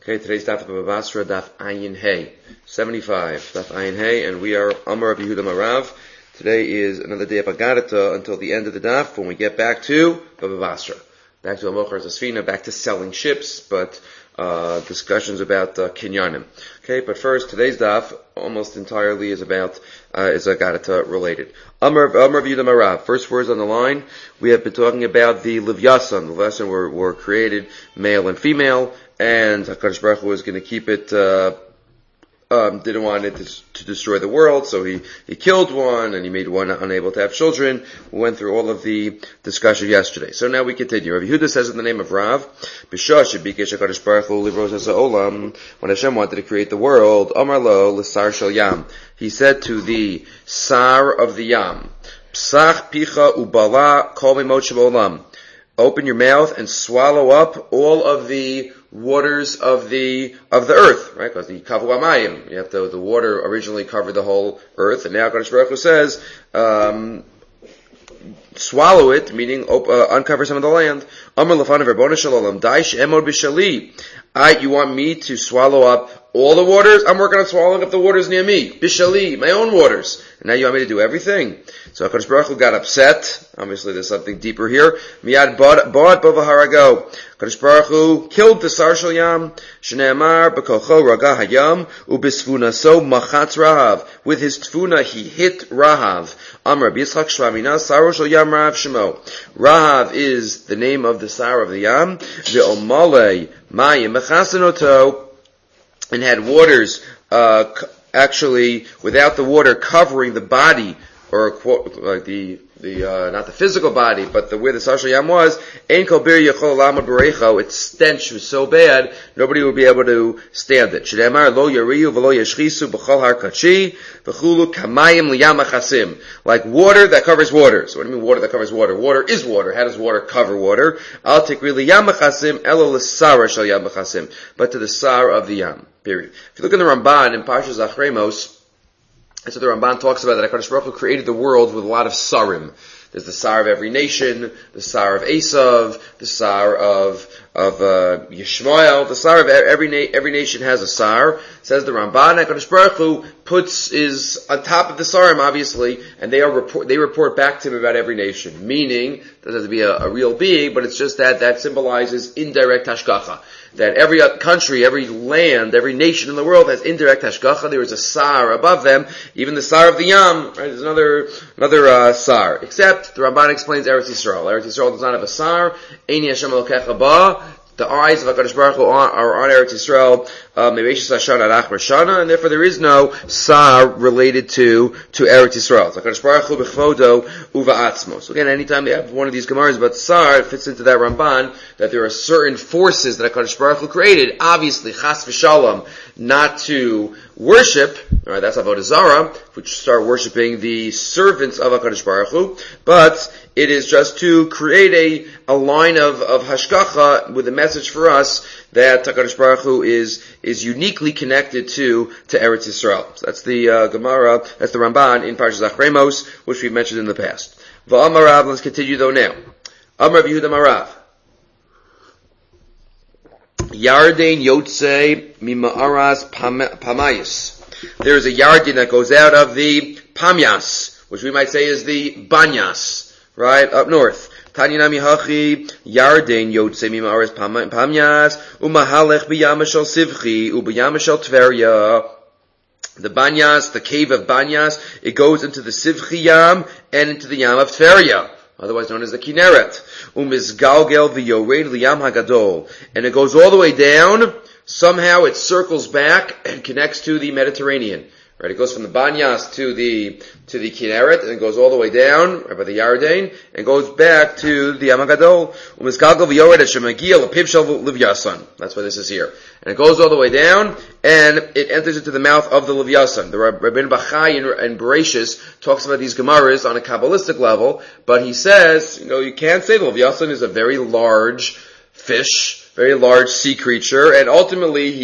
Okay, today's daf of Bava Basra, daf Ayin Hey, 75, daf Ayin Hey, and we are Amar of Yehuda Marav. Today is another day of Agadata until the end of the daf when we get back to Bava Basra. Back to Amochar Zasfina, back to selling ships, but discussions about Kinyanim. Okay, but first, today's daf almost entirely is about is Agadata related. Amar of Yehuda Marav. First words on the line. We have been talking about the Livyasan. The Livyasan were created male and female, and HaKadosh Baruch Hu was going to keep it. Didn't want it to destroy the world, so he killed one, and he made one unable to have children. We went through all of the discussion yesterday. So now we continue. Rabbi Yehuda says in the name of Rav, when Hashem wanted to create the world, Amar lo l'sar shel yam. He said to the sar of the yam, Psach picha ubala kol mimot she'olam. Open your mouth and swallow up all of the waters of the earth, right? Because the kavu amayim, you have the water originally covered the whole earth, and now HaKadosh Baruch Hu says, swallow it, meaning uncover some of the land. Amar lefanav Rabbona shalom, daish emod b'shali. You want me to swallow up all the waters? I'm working on swallowing up the waters near me. Bishali, my own waters. And now you want me to do everything? So HaKadosh Baruch Hu got upset. Obviously there's something deeper here. Miyad ba'at b'vaharago. HaKadosh Baruch Hu killed the sar shel yam. Shne'amar b'kocho raga hayam. Ubisfunaso machatz rahav. With his tfuna he hit Rahav. Amar b'yitzchak shlamina sar shel yam Rahav shemo. Rahav is the name of the sar of the yam. Ve'omale mayim mechasenoto. And had waters, actually, without the water covering the body, or like not the physical body, but where the sar shel yam was, ein kol bir yachol lamod b'reicho, its stench was so bad, nobody would be able to stand it. Shne'amar lo yariu v'lo yashchisu b'chol har kachi, v'chulu kamayim liyam achasim. Like water that covers water. So what do you mean water that covers water? Water is water. How does water cover water? Al tikri liyam achasim, elo l'sara shel yam achasim. But to the sar of the yam. Period. If you look in the Ramban, in Parshas Achremos, that's what the Ramban talks about, that HaKadosh Baruch Hu created the world with a lot of sarim. There's the sar of every nation, the sar of Esav, the sar of Yishmael, the sar of every nation has a sar. Says the Ramban, HaKadosh Baruch Hu is on top of the sarim, obviously, and they report back to him about every nation. Meaning, it doesn't have to be a real being, but it's just that symbolizes indirect hashgacha. That every country, every land, every nation in the world has indirect hashgacha. There is a sar above them, even the sar of the yam, right? There's another sar. Except, the Ramban explains Eretz Yisrael. Eretz Yisrael does not have a sar. Eini Hashem Elokecha ba. The eyes of HaKadosh Baruch Hu are on Eretz Yisrael, Mebeishis Hashana ad Achar Shana, and therefore there is no sar related to Eretz Yisrael. So HaKadosh Baruch Hu b'chvodo uva'atzmo. So again, anytime you have one of these Gemaras about sar, it fits into that Ramban, that there are certain forces that HaKadosh Baruch Hu created, obviously, chas v'shalom, not to worship, alright, that's Avodah Zarah, which start worshiping the servants of HaKadosh Baruch Hu, but it is just to create a line of hashgacha with a message for us that HaKadosh Baruch Hu is uniquely connected to Eretz Yisrael. So that's the Gemara, that's the Ramban in Parshas Achremos, which we've mentioned in the past. V'amar Rav, let's continue though now. Amar Yehuda Marav. Yarden Yotze Mima'aras Pamayas. There is a Yarden that goes out of the Pamyas, which we might say is the Banyas, right, up north. Tanyanami Hachi Yarden Yotze Mima'aras Pamyas Umahalech B'yama Shel Sivchi Ub'yama Shel Tveria. The Banyas, the cave of Banyas, it goes into the Sivchi Yam and into the Yam of Tveria, otherwise known as the Kinneret. Umizgalgel v'yored liyam hagadol. And it goes all the way down, somehow it circles back and connects to the Mediterranean. Right, it goes from the Banyas to the Kinneret, and it goes all the way down, right by the Yarden, and goes back to the Yam HaGadol. Umizgalgel v'yored et shemagia l'piv shel Livyasan. That's why this is here. And it goes all the way down, and it enters into the mouth of the Livyasan. The Rabbeinu Bachai in Bereshis talks about these Gemaras on a Kabbalistic level, but he says, you can't say the Livyasan is a very large fish, very large sea creature, and ultimately he's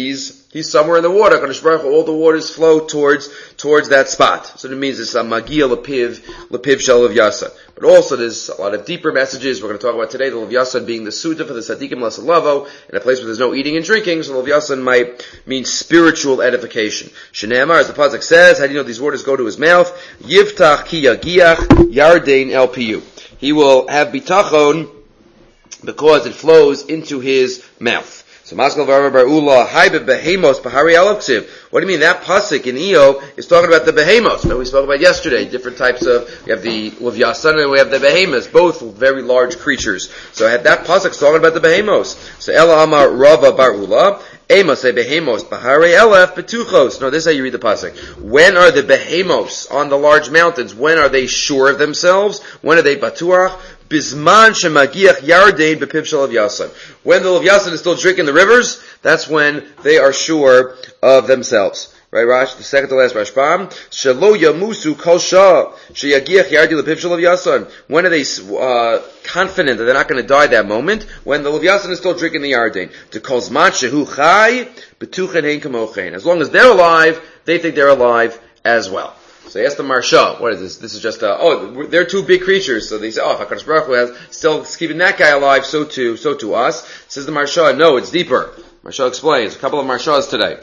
He's somewhere in the water. HaKadosh Baruch Hu, all the waters flow towards that spot. So it means it's a Magia Lepiv Shel Lev Yasan. But also there's a lot of deeper messages we're going to talk about today. The Lev Yasan being the Suda for the Tzadikim Lasalavo, in a place where there's no eating and drinking, so Lev Yasan might mean spiritual edification. Shene'emar, as the Pasuk says, how do you know these waters go to his mouth? Yivtach ki yagiach yardein el piyu. He will have bitachon because it flows into his mouth. So Maskal V'Amar Bar Ula, Haibe Behemos Bahari Alapsiv. What do you mean? That pasuk in Eo is talking about the behemos that we spoke about yesterday. Different types of, we have the Lev Yasan and we have the behemos, both very large creatures. So that pasuk is talking about the behemos. So Ela Amar Rava Bar Ula, Amos behemos Bahari Elef Betuchos. No, this is how you read the pasuk. When are the behemos on the large mountains? When are they sure of themselves? When are they batuach? Bisman shemagiach yardein bepiv shel Lev Yasan. When the Lev Yasan is still drinking the rivers, that's when they are sure of themselves. Right, Rash, the second to last Rashbam. Shelo yamusu kol shah sheyagiach yardein bepiv shel Lev Yasan. When are they confident that they're not going to die that moment? When the Lev Yasan is still drinking the yardein. To kol zman shehu chai betuchen hein kamochein. As long as they're alive, they think they're alive as well. So they asked the Marsha, what is this? This is just they're two big creatures. So they say, if HaKadosh Baruch Hu is still keeping that guy alive, so too us. Says the Marsha, no, it's deeper. Marsha explains, a couple of Marshas today.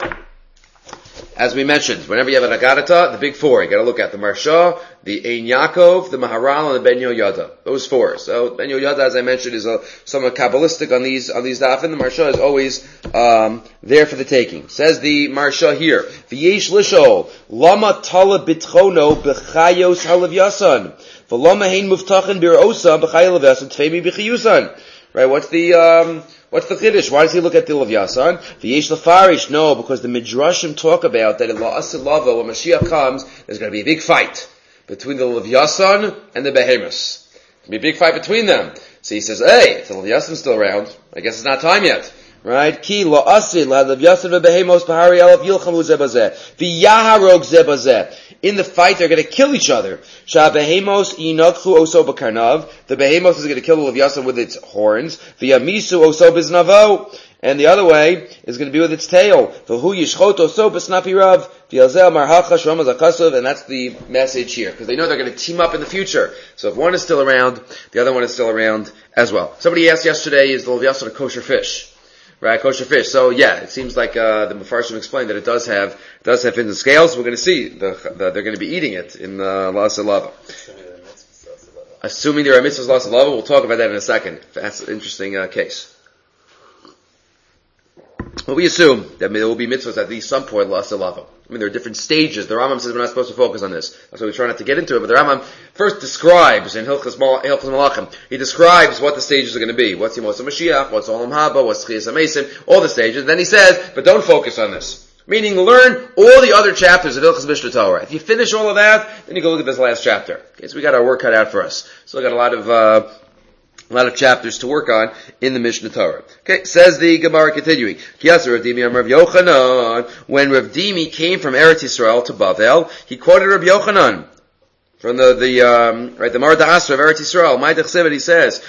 As we mentioned, whenever you have an Agadata, the big four, you gotta look at the Marsha, the Ein Yaakov, the Maharal, and the Ben Yoyada. Those four. So Ben Yoyada, as I mentioned, is somewhat Kabbalistic on these dafin. The Marsha is always there for the taking. Says the Marsha here, V'yesh lishol, lama tala bitchono b'chayos halav yasan, v'lama hein muftachin bir'osa b'chayos halav yasan, tfemi b'chiyusan. Right, what's the chiddush? Why does he look at the Lev Yasan? V'yesh lefarish, no, because the Midrashim talk about that in La'asil Lava, when Mashiach comes, there's going to be a big fight between the Lev Yasan and the Behemoths. There's going to be a big fight between them. So he says, hey, if the Lev Yasan's still around, I guess it's not time yet. Right? Ki la'asil la'lev yasan v'behemos b'hari elef yilchamu zebazeh v'yaharog zebazeh. In the fight, they're going to kill each other. Sha'behemos yinakchu oso b'karnav. The behemos is going to kill the Lev Yasan with its horns. V'yamisu oso b'znavo. And the other way is going to be with its tail. V'hu yishchot oso b'snapi rav. V'yalzeh marhacha shom azakasov. And that's the message here. Because they know they're going to team up in the future. So if one is still around, the other one is still around as well. Somebody asked yesterday, is the Lev Yasan a kosher fish? Right, kosher fish. So yeah, it seems like the Mefarshim explained that it does have fins and scales. We're going to see they're going to be eating it in La'aseh Lava. Assuming there are mitzvahs La'aseh Lava, we'll talk about that in a second. That's an interesting case. But we assume that there will be mitzvahs at least some point La'aseh Lava. I mean, there are different stages. The Rambam says we're not supposed to focus on this. That's why we try not to get into it. But the Rambam first describes in Hilchos Malachim, he describes what the stages are going to be. What's Yemos HaMashiach, what's Olam Haba, what's Tchias HaMesim, all the stages. Then he says, but don't focus on this. Meaning, learn all the other chapters of Hilchos Mishnah Torah. If you finish all of that, then you go look at this last chapter. Okay, so we got our work cut out for us. So we got a lot of chapters to work on in the Mishnah Torah. Okay, says the Gemara continuing. When Rav Dimi came from Eretz Yisrael to Bavel, he quoted Rabbi Yochanan from the Marad Asra of Eretz Yisrael. He says,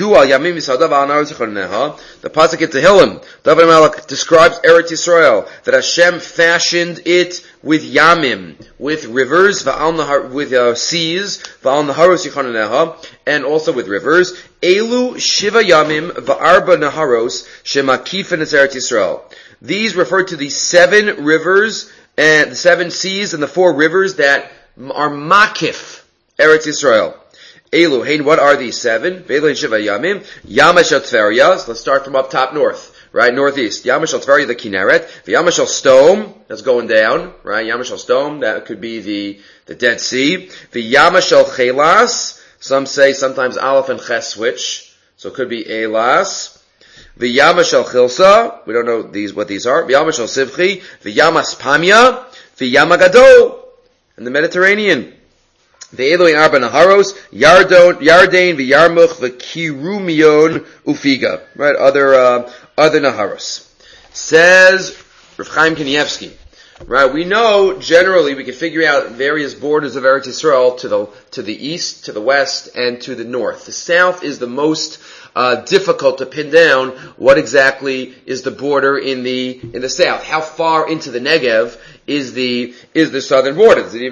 the pasuk in Tehillim, David Melech describes Eretz Yisrael, that Hashem fashioned it with yamim, with rivers, with seas, and also with rivers. Elu shiva yamim va'arba naharos shemakifin Eretz Yisrael. These refer to the 7 rivers and the 7 seas and the 4 rivers that are makif Eretz Yisrael. Elu, hey, what are these 7? V'elu shiva yamim, Yamash Tveria. So let's start from up top north. Right, northeast. Yamash Tveria, the Kinneret. Yamash Stom, that's going down. Right, Yamash Stom, that could be the Dead Sea. The Yamash Chelas, some say sometimes Aleph and Ches switch, so it could be Elas. The Yamash Chilsa, we don't know what these are. The Yamash Sivchi, the Yamas Pamya, the Yamagado, and the Mediterranean. The Elohim Arba Naharos, Yardain, the Yarmuch, the Kirumion, Ufiga. Right, other Naharos. Says Rav Chaim Kanievsky, Right, we know generally we can figure out various borders of Eretz Yisrael to the east, to the west, and to the north. The south is the most difficult to pin down. What exactly is the border in the south? How far into the Negev is the southern border? Does it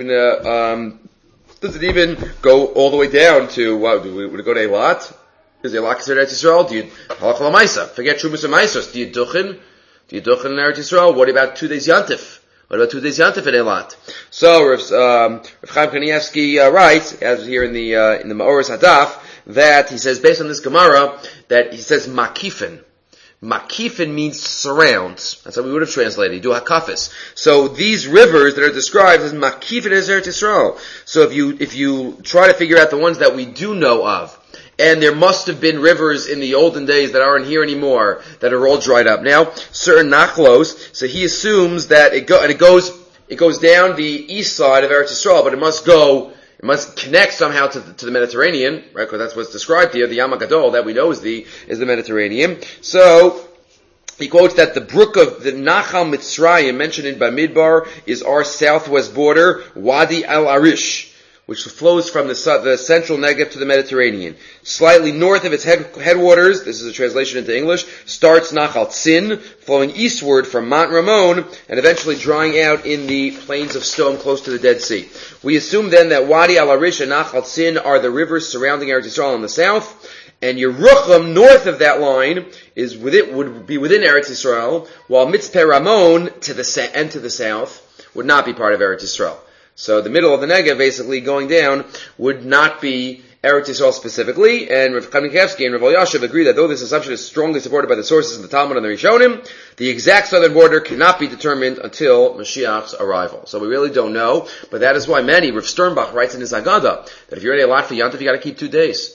even go all the way down to would it go to Eilat? Is Eilat considered Eretz Yisrael? Do you halachah l'maisa? Forget Trumas and Maisos. Do you duchen in Eretz Yisrael? What about 2 days Yantif? What about 2 days Yantif in Eilat? So Rav Chaim Kanievsky writes, as here in the Ma'oris Hadaf, that he says based on this Gemara that he says makifin. Makifin means surrounds. That's how we would have translated. You do hakafis. So these rivers that are described as makifin as Eretz Yisrael. So if you try to figure out the ones that we do know of, and there must have been rivers in the olden days that aren't here anymore, that are all dried up. Now, certain nachlos, so he assumes that it goes down the east side of Eretz Yisrael, but it must connect somehow to the Mediterranean, right? Because that's what's described here, the Yam HaGadol that we know is the Mediterranean. So, he quotes that the brook of the Nachal Mitzrayim mentioned in Bamidbar is our southwest border, Wadi al-Arish, which flows from the central Negev to the Mediterranean. Slightly north of its headwaters, this is a translation into English, starts Nachal Tzin, flowing eastward from Mount Ramon, and eventually drying out in the plains of stone close to the Dead Sea. We assume then that Wadi al-Arish and Nachal Tzin are the rivers surrounding Eretz Yisrael in the south, and Yerucham, north of that line, would be within Eretz Yisrael, while Mitzpeh Ramon to the south would not be part of Eretz Yisrael. So the middle of the Negev, basically going down, would not be Eretz Yisrael specifically, and Rav Chaim Kanievsky and Rav Elyashiv agree that though this assumption is strongly supported by the sources in the Talmud and the Rishonim, the exact southern border cannot be determined until Mashiach's arrival. So we really don't know, but that is why Rav Sternbach writes in his Agada, that if you're in Eilat for Yantif, you gotta keep 2 days.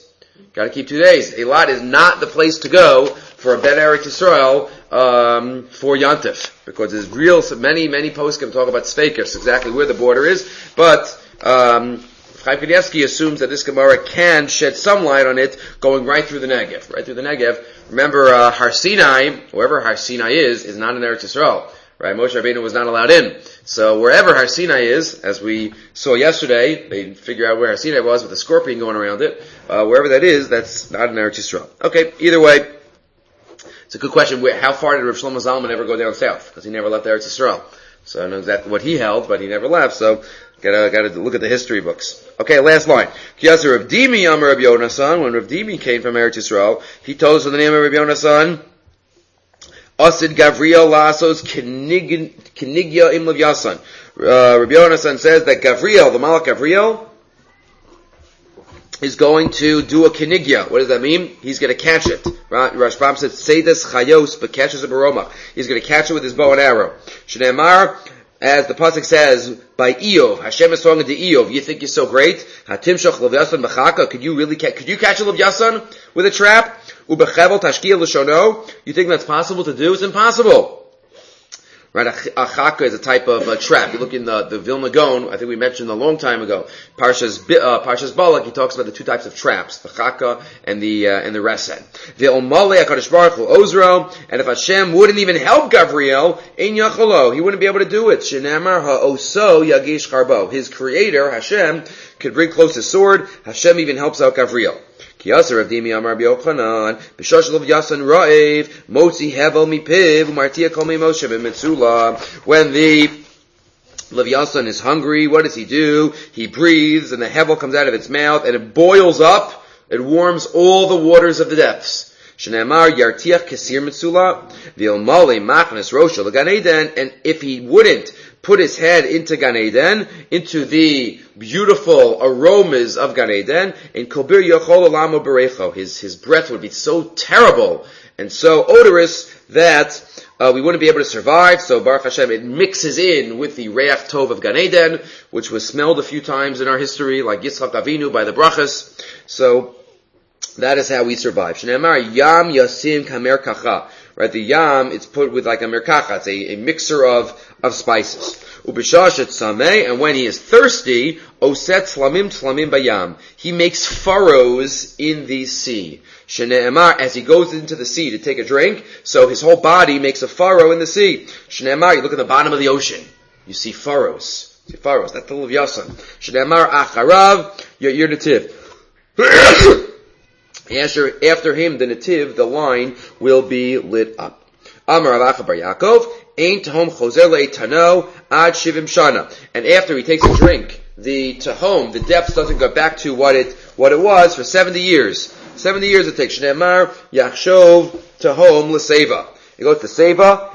Eilat is not the place to go for a Ben Eretz Yisrael, for Yantif, because there's many poskim talk about Tzveikus, exactly where the border is, but, Chaim Kanievsky assumes that this Gemara can shed some light on it, going right through the Negev. Remember, Har Sinai, wherever Har Sinai is not in Eretz Yisrael. Right? Moshe Rabbeinu was not allowed in. So wherever Har Sinai is, as we saw yesterday, they figure out where Har Sinai was with the scorpion going around it. Wherever that is, that's not in Eretz Yisrael. Okay, either way, it's a good question. How far did Rav Shlomo Zalman ever go down south? Because he never left Eretz Yisrael. So I know exactly what he held, but he never left. So gotta look at the history books. Okay, last line. Kiyasa Rav Dimi Amar Rav Yonasan. When Rav Dimi came from Eretz Yisrael, he told us the name of Rav Yonasan. Asid Gavriel Lasos Kenigya Im Lev Yasan. Rabbi Yonasan says that Gavriel, the Malach Gavriel, is going to do a Kenigya. What does that mean? He's going to catch it. Right? Rashbam says, Seidas Chayos, but catches a baromach. He's going to catch it with his bow and arrow. Shneimar, as the pasuk says, by Eov, Hashem is talking to Eov. You think you're so great? Hatimshach Lev Yasan B'chaka. Could you catch a Lev Yasan with a trap? Ubechevel Tashkiya L'shono. You think that's possible to do? It's impossible. Right, a chaka is a type of trap. You look in the Vilna Gaon, I think we mentioned a long time ago, Parshas Balak, he talks about the 2 types of traps, the chaka and the resen. Ve'omale HaKadosh Baruch Hu Ozro, and if Hashem wouldn't even help Gavriel, Ein Yacholo, he wouldn't be able to do it. Shenamar ha'oso yagish charbo. His creator, Hashem, could bring close his sword. Hashem even helps out Gavriel. Kiyasa Rav Dimi Amar B'Yochanan B'shosh Lev Yasan Ra'ev Motzi Hevel Mipiv Umartia Kol Moshe B'Metzula. When the Lev Yasan is hungry, what does he do? He breathes, and the Hevel comes out of its mouth, and it boils up. It warms all the waters of the depths. Shneimar Yartiach Kesir Metzula V'Ilmale Machnas Rosha L'Gan Eden. And if he wouldn't put his head into Gan Eden, into the beautiful aromas of Gan Eden, and Kobir Yochol Olamo Berecho, his breath would be so terrible and so odorous that we wouldn't be able to survive. So Baruch Hashem, it mixes in with the Reach Tov of Gan Eden, which was smelled a few times in our history, like Yitzchak Avinu by the brachas. So that is how we survive. Shneimar Yam Yasim Kamer Kacha. Right, the yam, it's put with like a merkacha, it's a mixer of spices. Ubishashet sameh, and when he is thirsty, oset tlamim bayam. He makes furrows in the sea. Shneimar, as he goes into the sea to take a drink, so his whole body makes a furrow in the sea. Shneimar, you look at the bottom of the ocean. you see furrows. That's the Lulav Yasan. Shneimar acharav, your nativ. After him, the nativ, the line, will be lit up. Amar Rav Acha bar Yaakov, Ein Tahom Chozer Le'Tano Ad Shivim Shana. And after he takes a drink, the Tahom, the depth doesn't go back to what it was for 70 years. 70 years it takes. Shneimar Yachshov Tahom L'Seva. You go to the Seva.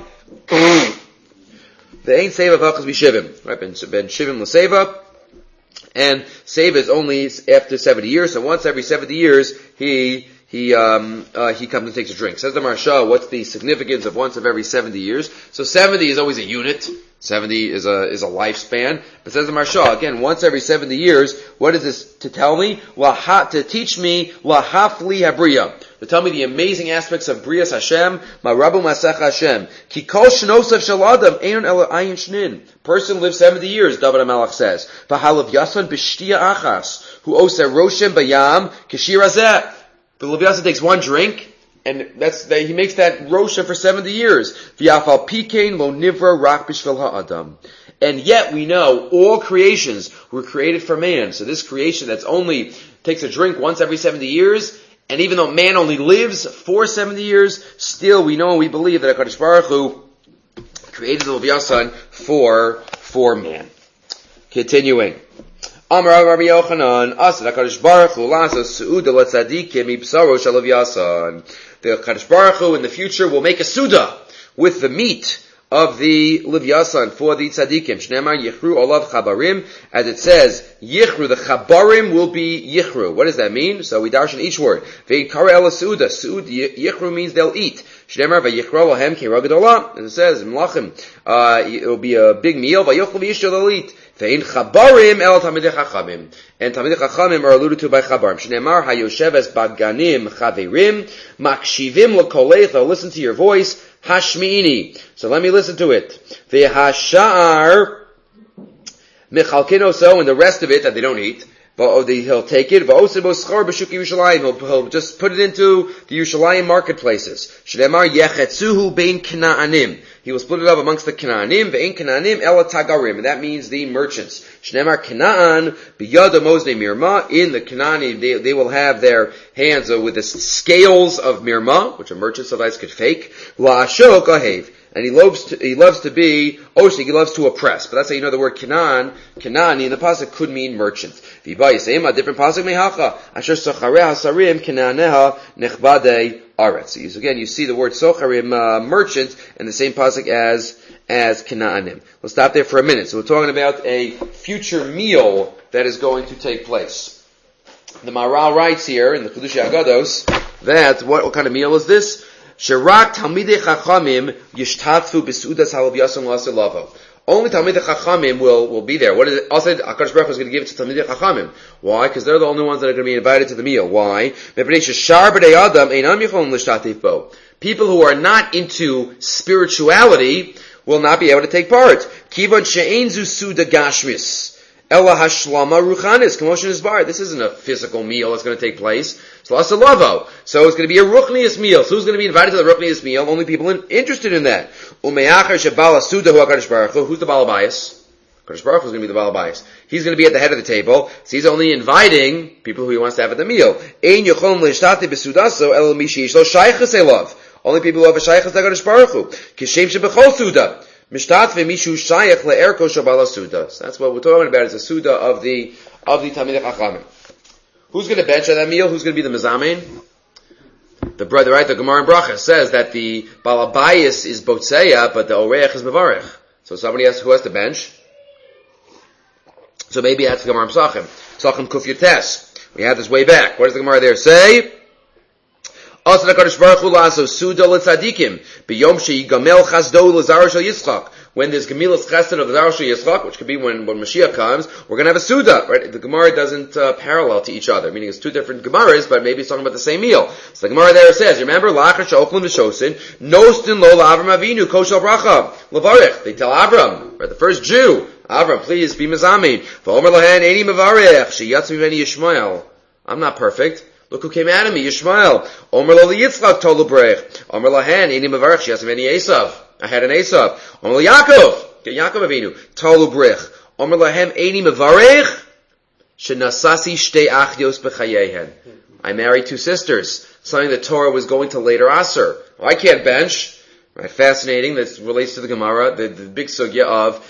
The Ein Seva V'Achaz B'Shivim. Right? Ben Shivim L'Seva. And Seva is only after 70 years, so once every 70 years, he comes and takes a drink. Says the Maharsha, what's the significance of once every 70 years? So 70 is always a unit. 70 is a lifespan. But says the Maharsha, again, once every 70 years, what is this to tell me? To teach me, lahafli habriya. To tell me the amazing aspects of Brias Hashem, Marabu Masach Hashem. Ki kol shnosav shel adam ein ela ayin shnin. Person lives 70 years, David HaMelech says. V'halav yasan b'shtia achas, hu oser roshem bayam k'shir hazeh. The Lulav Yasan takes one drink, and he makes that rosha for 70 years. V'yafal pikein lo nivra rak b'shvel ha'adam. And yet we know all creations were created for man. So this creation that's only takes a drink once every 70 years, and even though man only lives for 70 years, still we know and we believe that HaKadosh Baruch Hu created the Lulav Yasan for man. Continuing. Amar Rabbi Yochanan, Asad HaKadosh Baruch Hu lasa su'uda l'tzadikim mibsaro shel Lulav Yasan. The HaKadosh Baruch Hu in the future will make a suda with the meat of the Lulav Yasan for the tzadikim. Shneimar yichru olav chabarim, as it says, yichru, the chabarim will be yichru. What does that mean? So we darshan each word. Ve'ikara ela su'uda. Su'ud yichru means they'll eat. Shneimar vayichra lahem k'ira gedolah. As it says in Melachim, it will be a big meal. Vayochlu v'yishto, they'll eat. Ve'in chabarim el tamidei chachamim. And tamidei chachamim are alluded to by chabarim. Shneimar hayoshev es baganim chaverim makshivim l'kolech. They'll listen to your voice. Hashmi'ini. So let me listen to it. V'hashar mechalkino, so, and the rest of it that they don't eat, he'll take it. He'll just put it into the Yerushalayim marketplaces. Shneimar yechetzuhu bein Knaanim. He will split it up amongst the Knaanim. Ve'in Knaanim ela tagarim, and that means the merchants. Shneimar Knaan biyada mozdei mirma. In the Knaanim, they will have their hands with the scales of mirma, which a merchant sometimes could fake. La'ashok ahev. And he loves to be oshik, he loves to oppress. But that's how you know the word Canaan in the pasuk could mean merchant. V'bayisem, a different pasuk mehacha, asher socharei hasarim Kanaaneha nechbadei aretz. So again, you see the word socharim, merchant, in the same pasuk as Kanaanim. We'll stop there for a minute. So we're talking about a future meal that is going to take place. The Maharal writes here in the Chedushei Agados that what kind of meal is this? Shirak Talmidei Chachamim Yishtatfu B'Seudas Halav Yasan L'Asilavo. Only Talmidei Chachamim will be there. What is it? Also, HaKadosh Baruch Hu is going to give it to Talmidei Chachamim. Why? Because they're the only ones that are going to be invited to the meal. Why? People who are not into spirituality will not be able to take part. Kivon she'enzu suda gashmis. Ella hashlama ruchanis, commotion is bar. This isn't a physical meal that's going to take place. So it's asalavo. So it's going to be a ruchnius meal. So who's going to be invited to the ruchnius meal? Only people interested in that. Umeachar shebala suda hu HaKadosh Baruch Hu. Who's the balabayas? HaKadosh Baruch Hu is going to be the balabayas. He's going to be at the head of the table. So he's only inviting people who he wants to have at the meal. Ein yochom leishtate besudaso el mishish lo shaychas elav. Only people who have a shaychas to HaKadosh Baruch Hu. Kishem shebechol suda. Mishtatve mishu shayach le'erko shabala suda. So that's what we're talking about. It's a suda of the Talmidei Chachamim. Who's going to bench at that meal? Who's going to be the mezamein? The brother, right? The Gemara in Bracha says that the balabayis is botzeya, but the oreach is mevarech. So somebody who has to bench. So maybe that's the Gemara in Psachim. Psachim Kuf Yotes. We had this way back. What does the Gemara there say? Also, the HaKadosh Baruch Hu la'aso suda l'tzadikim b'yom sheyigamel chasdo l'zara shel Yitzchak. When there's Gemilas Chesed of the Zara shel Yitzchak, which could be when Mashiach comes, we're going to have a suda, right? The Gemara doesn't parallel to each other, meaning it's two different Gemaras, but maybe it's talking about the same meal. So the Gemara there says, remember, la'achar she'ochlim v'shosin, nostin lo la'avram avinu, koshel bracha, levarech. They tell Avram, right, the first Jew, Avram, please be mezamin. V'omer lahen, eini mevarech, she'yatz mimeni Yishmael. I'm not perfect. Look who came out of me, Yishmael. Omer lo Yitzchak tolu brech. Omer lahen, eini mevarech, she'yatz mimeni Esav. I had an Esav. Omer lo Yaakov. Yaakov Avinu, Talu Brich, Omer Lahem Eini Mevarech, Shenasasi Shtei Achyos B'chayehen. I married two sisters, something the Torah was going to later aser. I can't bench. Right, fascinating. This relates to the Gemara, the big sugya of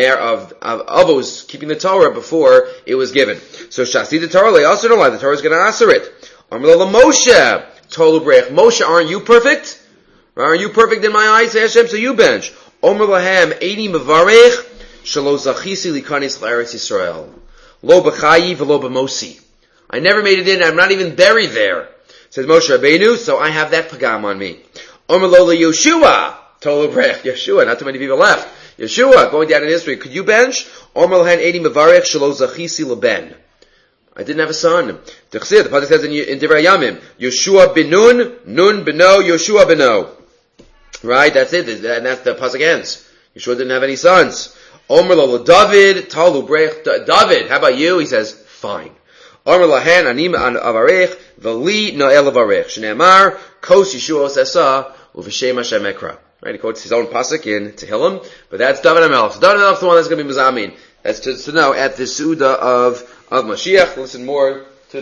avos keeping the Torah before it was given. So Shasi the Torah, also don't lie. The Torah is going to answer it. Amrla Moshe, Tolu Brech. Moshe, aren't you perfect? Aren't you perfect in my eyes, Hashem? So you bench. Omer Lahem, Eini Mevarech, Shalo Zachisi Likanis L'Eretz Yisrael. Lo B'chayi V'lo B'mosi. I never made it in. I'm not even buried there. Says Moshe Rabbeinu. So I have that pagam on me. Omer Lo Yeshua, Tolu Brech. Yeshua, not too many people left. Yeshua, going down in history, could you bench? Omer Lahem, Eini Mevarech, Shalo Zachisi L'ben. I didn't have a son. The Pasuk says in Divrei Yamim, Yeshua bin Nun beno, Yeshua beno. Right, that's it, and that's the Pasuk ends. Yeshua didn't have any sons. Omer lo David, Talu Brech. David, how about you? He says, fine. Omer lahen, anim avarech, v'li noel avarech. Shneamar, kos Yeshua osesa, uv'shem Hashem ekra. Right, he quotes his own Pasuk in Tehillim, but that's David HaMelech. So David HaMelech is the one that's going to be Mizamin. That's to know at the Suda of Mashiach. Listen more to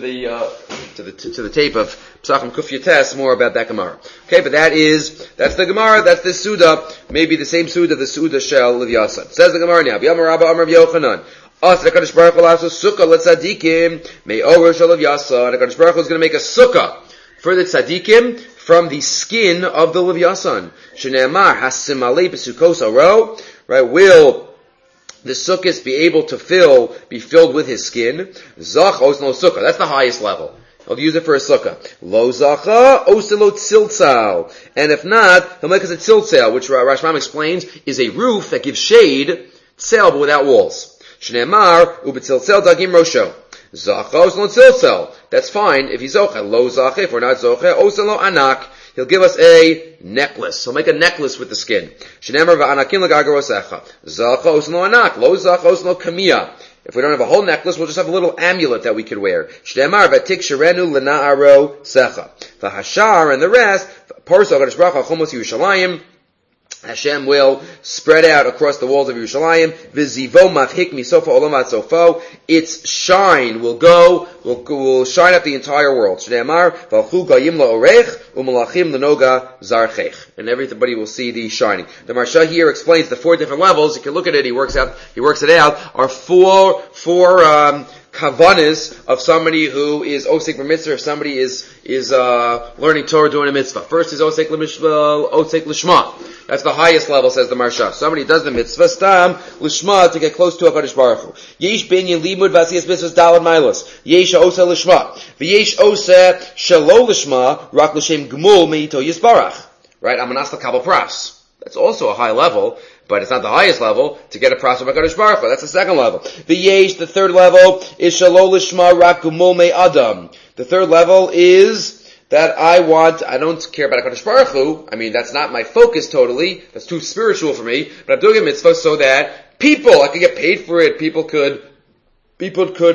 the tape of Psachim Kuf Yates, more about that Gemara. Okay, but that's the Gemara, that's the Suda, maybe the same Suda, the Suda Shel Livyasan. Says the Gemara now, B'yamar Rabba Amar Yochanan, As HaKadosh Baruch Hu Lasu Sukkah L'Tzadikim, Me'or Shel Livyasan, HaKadosh Baruch Hu is going to make a Sukkah for the Tzadikim from the skin of the Livyasan. Shneamar Hasimale B'Sukkos Aro, right, will the sukkahs be able to be filled with his skin. Zach oslo sukkah. That's the highest level. He'll use it for a sukkah. Lo zacha oslo tziltzal. And if not, he'll make us a tziltzal, which Rashbam explains is a roof that gives shade, tzal, but without walls. Shneamar ubetziltzal dagim rosho. Zacha oslo tziltzal. That's fine if he's zocha. Lo zacha, if we're not zocha, oslo anak. He'll give us a necklace. He'll make a necklace with the skin. Shneamar va'anakim l'gagarosecha. Zacha oslo anak. Lo zacha oslo kamiya. If we don't have a whole necklace, we'll just have a little amulet that we could wear. Shneamar v'tik sherenu l'na'aro secha. V'hashar and the rest. Parso HaKadosh Baruch Hu chumos Yerushalayim. Hashem will spread out across the walls of Yerushalayim. V'zivo mafhik misofa olam ad sofo. Its shine will shine up the entire world. Shneamar v'alchu gayim la'orech u'malachim l'noga zarchech. And everybody will see the shining. The Marsha here explains the 4 different levels. You can look at it. He works it out. Are four kavanas of somebody who is osek b'mitzvah, if somebody is learning Torah doing a mitzvah. First is osek l'shma. That's the highest level, says the Marsha. Somebody does the mitzvah, stam l'shma, to get close to HaKadosh Baruch Hu. Yesh binyan limud v'asiyas mitzvahs dalad milos. Yesh osa l'shma. V'yesh osa shelo l'shma, rak l'shem gmul me'ito yisbarach. Right? Amanas l'kabel pras. That's also a high level, but it's not the highest level to get a pras from HaKadosh Baruch Hu. That's the second level. The yesh, the third level, is shelo l'shma rak gmul me adam. The third level is that I don't care about HaKadosh Baruch Hu. I mean, that's not my focus totally. That's too spiritual for me. But I'm doing a mitzvah so that I could get paid for it. People could, be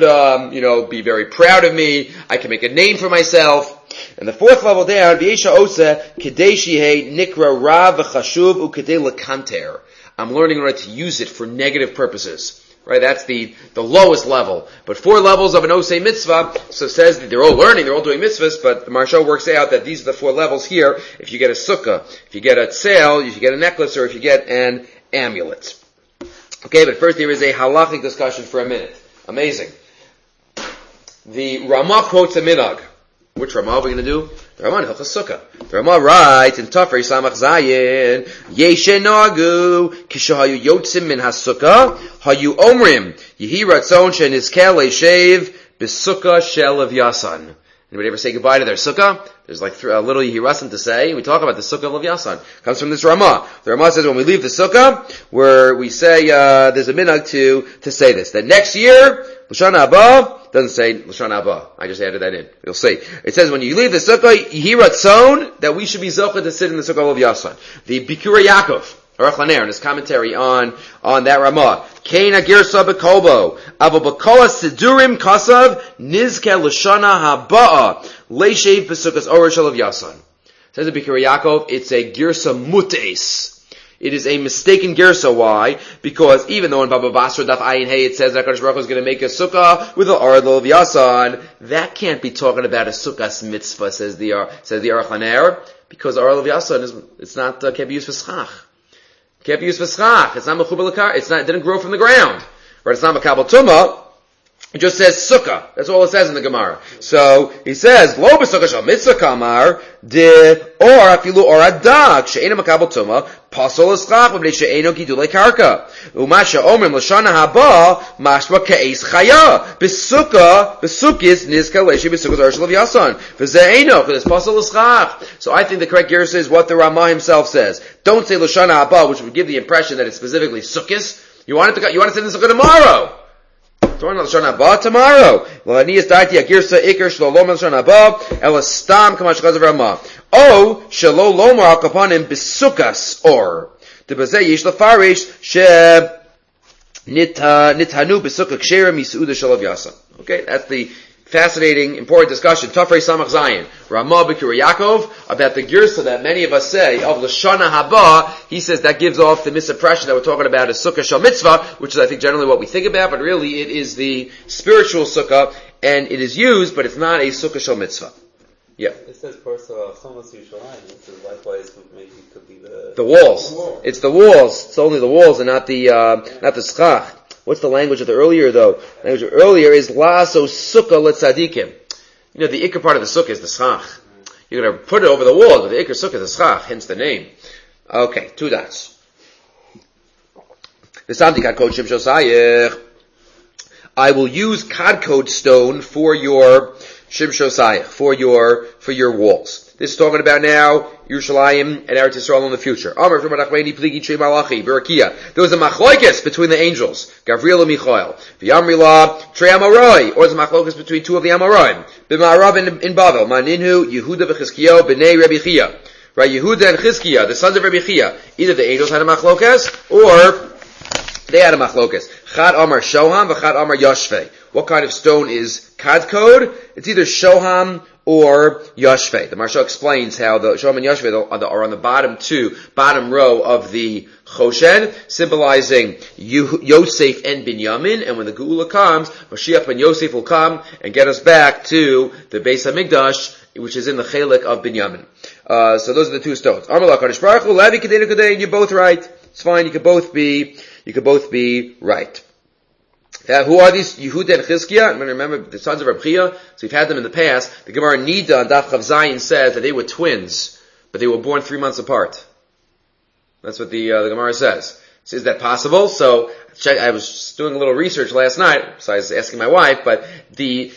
very proud of me. I can make a name for myself. And the fourth level down, V'yesha osa, Kedei shehei nikra ra v'chashuv u'kedei lekanter. I'm learning in order to use it for negative purposes. Right, that's the lowest level. But 4 levels of an Osei mitzvah, so it says that they're all learning, they're all doing mitzvahs, but the Marsha works out that these are the 4 levels here. If you get a sukkah, if you get a tzel, if you get a necklace, or if you get an amulet. Okay, but first there is a halachic discussion for a minute. Amazing. The Ramah quotes a minhag. Which Ramah are we going to do? The Ramah in Hilchos Sukkah. The Ramah writes in Tafrei Samach Zayin, Yeshe noagu, kishahayu yotzim min hasukkah, hayu omrim, yehi ratzon shenizkel le'shev, b'sukkah shel Livyasan. Anybody ever say goodbye to their sukkah? There's like a little yehirasan to say. We talk about the sukkah of Livyasan. Comes from this Ramah. The Ramah says when we leave the sukkah, where we say, there's a minhag to say this. That next year, L'shana haba, doesn't say L'shana haba. I just added that in. You'll see. It says when you leave the sukkah, yehi ratzon, that we should be zocheh to sit in the sukkah of Livyasan. The Bikura Yaakov, Aruch LaNer, in his commentary on that Ramah. Keina girsa b'kolbo, avo b'kol sidurim kasav, nizke l'shana haba'a, le'shev b'sukas orah shel Livyasan. Says the Bikura Yaakov, it's a girsa mutes. It is a mistaken gersa. Why? Because even though in Baba Basra Daf Ayin Hey it says that HaKadosh Baruch Hu is going to make a sukkah with an Arad Lo V'Yasan, that can't be talking about a sukkah's mitzvah, says the Aruch LaNer, because Arad Lo V'Yasan it's not can't be used for schach. Can't be used for schach. It's not mechubar l'kar. It didn't grow from the ground. Right? It's not makabel tumah. It just says sukkah. That's all it says in the Gemara. So he says, "Lo b'sukkah shal mitzvah kamar de or afilu or adag she'ena makabel tumah pasol eschach b'nei she'eno gidulei karka u'masha omrim l'shana haba mashma ka'es chaya b'sukkis nizka leishi b'sukkos arshel of yasan v'ze'eno because it's pasol eschach." So I think the correct gersa is what the Ramah himself says. Don't say l'shana haba, which would give the impression that it's specifically sukkis. You want to say the sukkah tomorrow. Tomorrow. L'aniyas daiti agirsa ikar shlo lomar l'shana haba elastam kamash chazav Ramah. O shelo lomar al kapanim b'sukas or the bazeh yish lefarish she nithanu b'sukkah kshera misuda shalav yasan. Okay, that's the fascinating, important discussion. Tafrei Samach Zayin, Ramah B'Kira Yaakov, about the girsa that many of us say of Lashana Haba. He says that gives off the misimpression that we're talking about a sukkah shal mitzvah, which is I think generally what we think about, but really it is the spiritual sukkah, and it is used, but it's not a sukkah shal mitzvah. Yeah. It says parts of Chamas Yerushalayim. It says likewise maybe it could be the walls. It's the walls. It's only the walls and not the schach. What's the language of the earlier though? The language of earlier is laso sukkah letzadikim. You know, the ikar part of the sukkah is the schach. You're going to put it over the wall, but the ikar sukkah is the schach, hence the name. Okay, 2 dots. I will use kadkod stone for your shimshosayich, for your walls. This is talking about now Yerushalayim and Eretz Yisrael in the future. There was a machlokes between the angels, Gavriel and Michael. V'yamrila trei Amorai, or the machlokes between 2 of the Amoraim. B'ma'arav in Bavel, Maninu Yehuda v'Chizkiyahu b'nei Rabbi Chia. Right, Yehuda and Chizkiah, the sons of Rabbi Chia. Either the angels had a machlokes, or they had a machlokes. Chad Amar Shoham v'Chad Amar Yashvei. What kind of stone is kadkod? It's either Shoham or Yashvei. The Maharsha explains how the Shoham and Yashvei are on the bottom row of the Choshen, symbolizing Yosef and Binyamin, and when the Geula comes, Mashiach ben Yosef will come and get us back to the Beis HaMikdash, which is in the Chelek of Binyamin. So those are the 2 stones. Amar Kadosh Baruch Hu, Levi Kedei Kedei, and you're both right. It's fine, you could both be right. Who are these? Yehuda and Chizkiah. Remember the sons of Reb Chia. So we've had them in the past. The Gemara Nida on Daf Chav Zayin says that they were twins, but they were born 3 months apart. That's what the Gemara says. So is that possible? So I was doing a little research last night, besides asking my wife, but the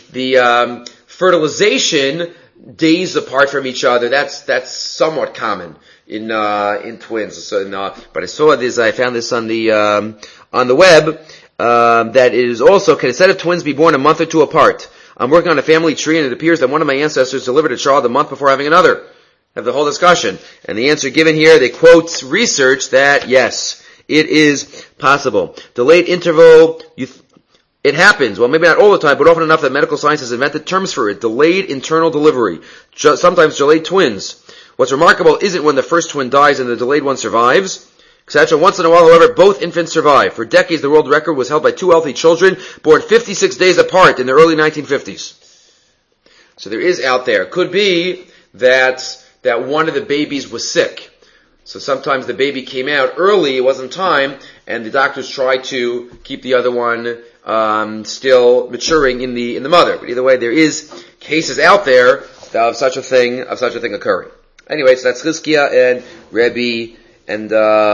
fertilization days apart from each other, that's somewhat common in twins. So but I saw this. I found this on the web. That it is also, can a set of twins be born a month or 2 apart? I'm working on a family tree and it appears that one of my ancestors delivered a child a month before having another. Have the whole discussion. And the answer given here, they quote research that yes, it is possible. Delayed interval, it happens. Well, maybe not all the time, but often enough that medical science has invented terms for it. Delayed internal delivery. Sometimes delayed twins. What's remarkable isn't when the first twin dies and the delayed one survives, etc. Once in a while, however, both infants survive. For decades, the world record was held by 2 healthy children born 56 days apart in the early 1950s. So there is out there. Could be that one of the babies was sick. So sometimes the baby came out early, it wasn't time, and the doctors tried to keep the other one still maturing in the mother. But either way, there is cases out there of such a thing occurring. Anyway, so that's Chizkiah and Rebbe and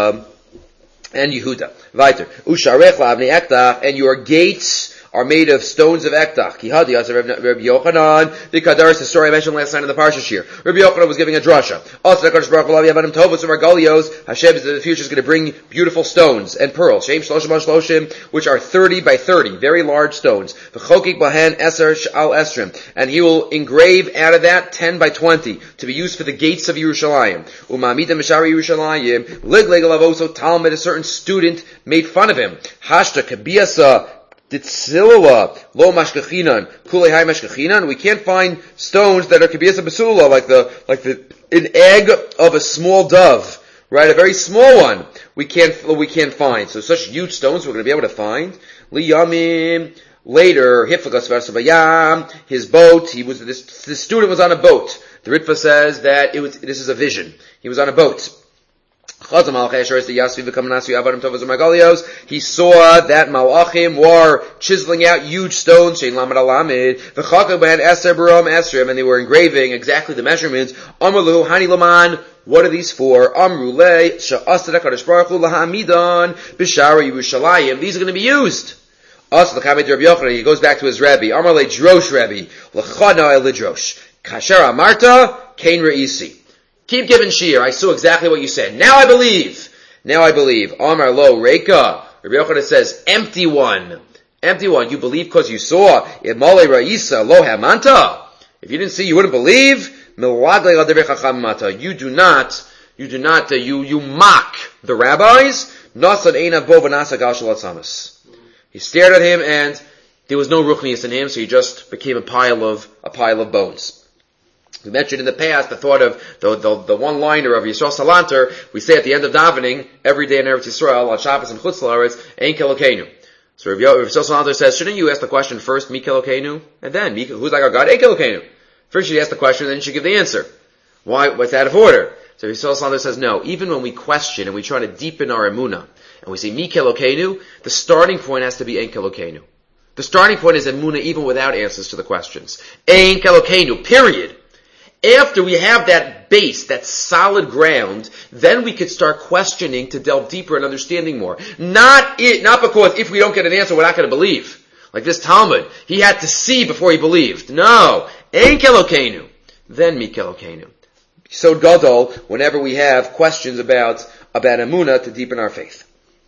Yehuda. Weiter. Usharech la'avnei ektach, and your gates are made of stones of ektach. Kihadi as Rabbi Yochanan, the Kadaris, the story I mentioned last night in the Parsha Shir. Rabbi Yochanan was giving a drasha. Also, the Kadosh Baruch Hu Yavanim Tovos of Argalios. Hashem is in the future is going to bring beautiful stones and pearls. Shem Shloshim Shloshim, which are 30 by 30, very large stones. V'chokik bahen eser al esrim, and he will engrave out of that 10 by 20 to be used for the gates of Yerushalayim. Umamita Mishari Yerushalayim, Ligleg Lavoso Talmud, a certain student made fun of him. Hashta Kabiasa Ditzilula lo mashkachinan kulei hai mashkachinan. We can't find stones that are kabiyasa basulula, like an egg of a small dove, right? A very small one. we can't find. So such huge stones we're going to be able to find. Liyamim. Later, his boat, the student was on a boat. The Ritva says that this is a vision. He was on a boat. He saw that Malachim were chiseling out huge stones, and they were engraving exactly the measurements. What are these for? These are going to be used. Also, the Rabbi Yochanan, he goes back to his Rebbe. Amar le Drosh Rebbe, l'chana el Drosh. Kasher Amarta, Kain Reisi. Keep giving shir. I saw exactly what you said. Now I believe. Amar lo Reika. Rabbi Yochanan says, empty one. You believe because you saw. Imale Reisa lo hamanta. If you didn't see, you wouldn't believe. You mock the rabbis. Nasan eina bo v'nasa gal shalatzamas. He stared at him, and there was no ruchnius in him, so he just became a pile of bones. We mentioned in the past the thought of the one-liner of Yisrael Salanter. We say at the end of davening every day in Eretz Yisrael on Shabbos and Chutz La'aretz, Ein Kelokeinu. So Yisrael Salanter says, shouldn't you ask the question first, Mi Kelokeinu, and then who's like our God? Ein Kelokeinu. First you should ask the question, and then you should give the answer. Why? What's out of order? So Yisrael Salanter says, no. Even when we question and we try to deepen our emunah, and we say Mi Kelokeinu, the starting point has to be Ein Kelokeinu. The starting point is emunah even without answers to the questions. Ein Kelokeinu, period. After we have that base, that solid ground, then we could start questioning to delve deeper and understanding more. Not because if we don't get an answer, we're not going to believe. Like this Talmud, he had to see before he believed. No, Ein Kelokeinu, then Mi Kelokeinu. So gadol, whenever we have questions about emunah to deepen our faith.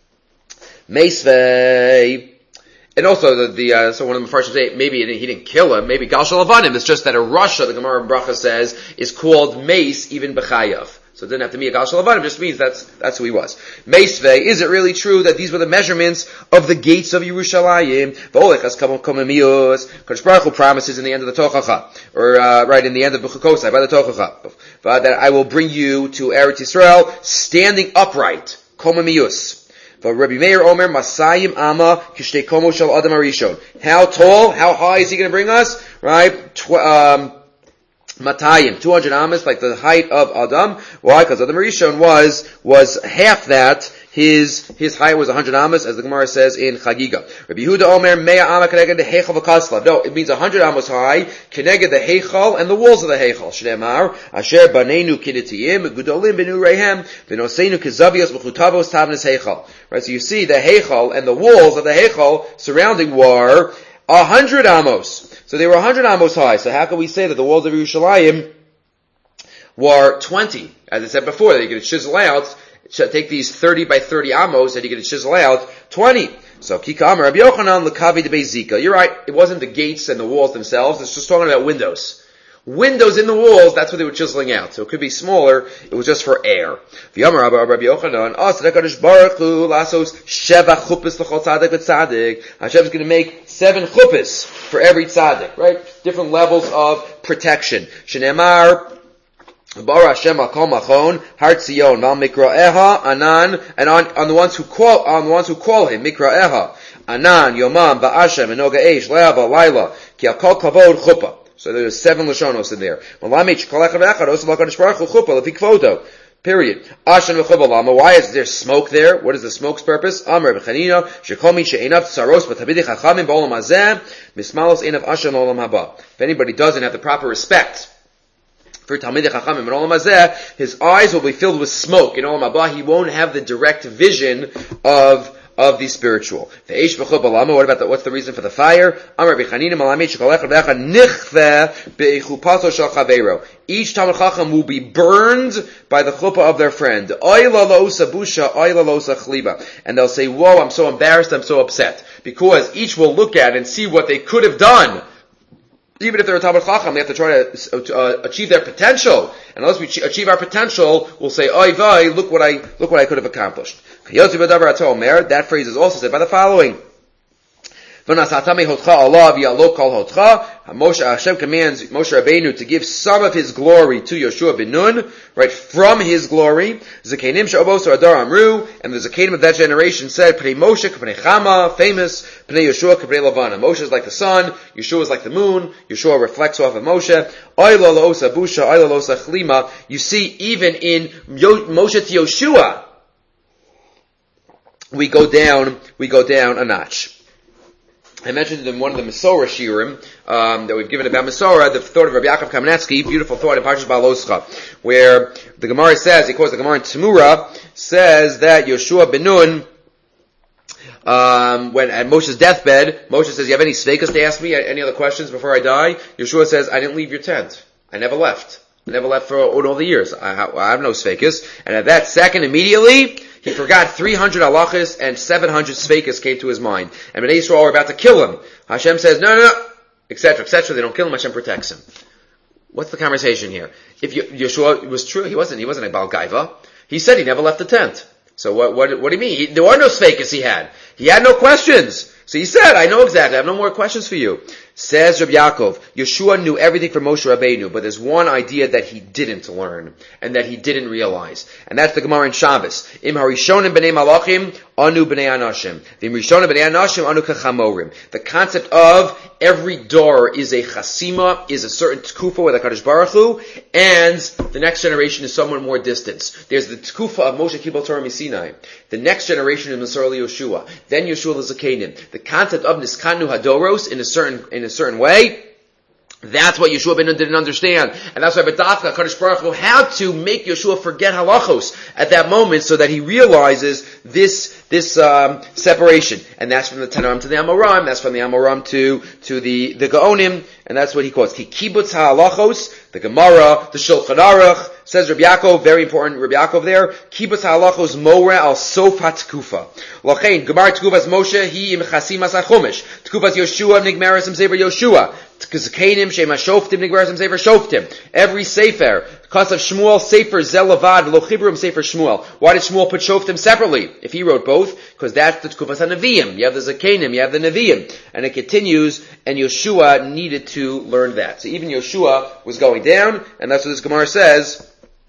Meisvei. And also, so one of the Mepharshim say, maybe he didn't kill him, maybe Gal Shalavanim. It's just that a Rasha, the Gemara in Bracha says, is called Mace, even B'chayav. So it didn't have to be a Gal Shalavanim, it just means that's who he was. Meisvei, is it really true that these were the measurements of the gates of Yerushalayim? V'olechas kamamios. Kadosh Baruch Hu promises in the end of the Tochacha, or right in the end of B'chukosai, by the Tochacha, that I will bring you to Eretz Yisrael standing upright. Komamius. Rabbi Meir Omer Masayim Ama Kishtei Komo Shel Adam Arishon. How tall? How high is he going to bring us? Right? Matayim, 200 amas, like the height of Adam. Why? Because Adam Arishon was half that. His height was 100 amas, as the Gemara says in Chagiga. Rabbi Yehuda Omer Mea Ama Keneged the Heichal v'Kasla. No, it means 100 amas high. Keneged the Heichal and the walls of the Heichal. Shneimar Asher Baneinu Kiditiyim Gudolim Benu Rehem V'Noseinu Kezavios V'Chutavos Tavnes Heichal. Right, so you see the Heichal and the walls of the Heichal surrounding were 100 amos. So they were 100 amos high. So how can we say that the walls of Yerushalayim were 20? As I said before, that you could chisel out, take these 30 by 30 amos, and you could chisel out 20. So, Kika Amar, Rabbi Yochanan, Lekavi de Beizika. You're right, it wasn't the gates and the walls themselves, it's just talking about windows. Windows in the walls, that's what they were chiseling out. So it could be smaller, it was just for air. V'yamar Rabbi Yochanan, HaKadosh Baruch Hu lasos sheva chuppos l'chol tzaddik v'tzaddik. Hashem's going to make 7 chuppos for every tzaddik, right? Different levels of protection. Shneimar, Bara Hashem al kol machon, Har Tzion, Val Mikra'eha, Anan, and on the ones who call him, Mikra'eha, Anan, Yomam, Ba'ashem, Enoga Eish, Le'ava, Laila, Ki al kol kavod chuppah. So there's 7 Lashonos in there. Period. Why is there smoke there? What is the smoke's purpose? If anybody doesn't have the proper respect for Talmidei Chachamim in Olam Hazeh, his eyes will be filled with smoke. In Olam Haba, he won't have the direct vision of the spiritual. What's the reason for the fire? Each Talmid Chacham will be burned by the chuppah of their friend. And they'll say, whoa, I'm so embarrassed, I'm so upset. Because each will look at and see what they could have done. Even if they're a Talmid Chacham, they have to try to achieve their potential. And unless we achieve our potential, we'll say, oy vay, look what I could have accomplished. That phrase is also said by the following. Hashem commands Moshe Rabbeinu to give some of his glory to Yoshua ben Nun, right, from his glory. Zakenim she'obos adar amru, and the Zakenim of that generation said, Pnei Moshe k'pnei Chama, famous, Pnei Yoshua k'pnei Lavana. Moshe is like the sun, Yoshua is like the moon, Yoshua reflects off of Moshe. Oila lo'osa busha, oila lo'osa chlima. You see, even in Moshe to Yoshua, we go down a notch. I mentioned in one of the Masorah Shiurim that we've given about Masorah, the thought of Rabbi Yaakov Kamenetsky, beautiful thought in Parshas Baloscha, where the Gemara says, he quotes the Gemara in Tamura, says that Yoshua ben Nun, when at Moshe's deathbed, Moshe says, you have any sveikas to ask me? Any other questions before I die? Yoshua says, I didn't leave your tent. I never left. I never left for all the years. I have no sveikas. And at that second, immediately, he forgot 300 halachas and 700 sveikas came to his mind. And Bnei Yisrael were about to kill him. Hashem says, no, etc., etc. They don't kill him, Hashem protects him. What's the conversation here? If Yeshua was true, he wasn't a Baal Gaiva. He said he never left the tent. So what do you mean? There were no sveikas he had. He had no questions. So he said, I know exactly, I have no more questions for you. Says Rabbi Yaakov, Yeshua knew everything from Moshe Rabbeinu, but there's one idea that he didn't learn, and that he didn't realize. And that's the Gemara in Shabbos. Im harishonim b'nei malachim, anu b'nei anashim. V'im rishonim b'nei anashim, anu kachamorim. The concept of every door is a chasima, is a certain tkufa with HaKadosh Baruch Hu, and the next generation is someone more distant. There's the tkufa of Moshe Kibal Torah Misinai. The next generation is Masorah Yoshua. Then Yoshua l'Zakenim. The concept of Niskanu Hadoros in a certain way, that's what Yeshua ben Nun didn't understand. And that's why B'dafka, HaKadosh Baruch Hu had to make Yeshua forget halachos at that moment so that he realizes this separation. And that's from the Tanaim to the Amoram, that's from the Amoram to the Gaonim, and that's what he quotes. Ki kibbutz halachos, the Gemara, the Shulchan Aruch, says Rabbi Yaakov, very important Rabbi Yaakov there, kibbutz halachos more al sof ha-tkufa. Lachein, Gemara tkufas Moshe, hi im chasim as ha-chumish. Tkufas Yoshua, nigmeres im sefer Yoshua. Tkazkenim, shema shoftim, nigmeres im sefer Shoftim. Every sefer, because of Shmuel, sefer zelavad, lo chibrum sefer Shmuel. Why did Shmuel put Shoftim separately? If he wrote both, because that's the tkufas ha-neviim. You have the Zakenim, you have the Neviim. And it continues, and Yoshua needed to learn that. So even Yoshua was going down, and that's what this Gemara says,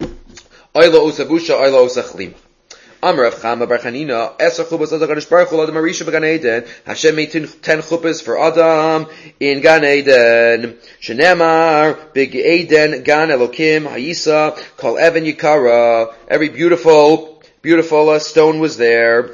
Oylo usabusha, oylo usachlim. Amar of Chama bar Chanina, Esar chubas od HaKadosh Baruch Hu l'Adam Arisha b'Gan Eden. Hashem made 10 chuppahs for Adam in Gan Eden. Shenemar b'Gan Eden Gan Elokim Hayisa Kol Even Yikara. Every beautiful stone was there.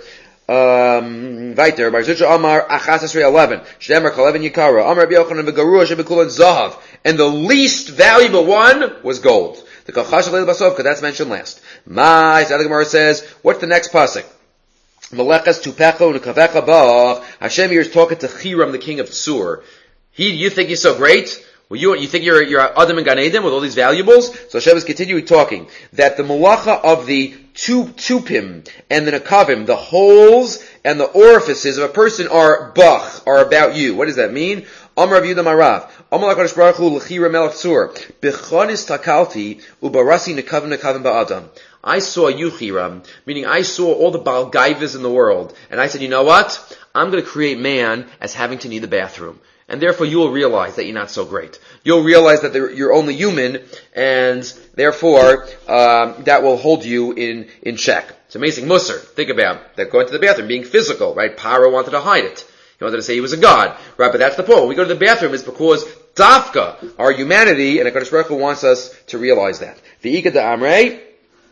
Weiter, Bar Zutra Amar Achas Esrei 11. Shenemar Kol Even Yikara. Amar Rabbi Yochanan v'Garua shebekulan Zahav. And the least valuable one was gold. The Kalchash of Leil Basov, because that's mentioned last. My, the Gemara says, what's the next pasuk? Melechas tupecha u'nekavecha ba'ach. Hashem here is talking to Chiram, the king of Tsur. You think he's so great? Well, you think you're Adam and Gan Eden with all these valuables? So Hashem is continuing talking that the malacha of the tupim and the nekavim, the holes and the orifices of a person are bach, are about you. What does that mean? Amar Rav Yehuda Marav. Amar HaKadosh Baruch Hu l'chira melech Tzur. B'chonis takalti u'barasi nekavim ba'adam. I saw you, Chiram, meaning I saw all the Baal Gaivas in the world, and I said, you know what? I'm going to create man as having to need the bathroom. And therefore you will realize that you're not so great. You'll realize that you're only human, and therefore that will hold you in check. It's amazing Musar. Think about that, going to the bathroom, being physical, right? Paro wanted to hide it. He wanted to say he was a god, right? But that's the point. When we go to the bathroom, it's because Dafka, our humanity, and HaKadosh Baruch Hu wants us to realize that. V'ika da'amrei,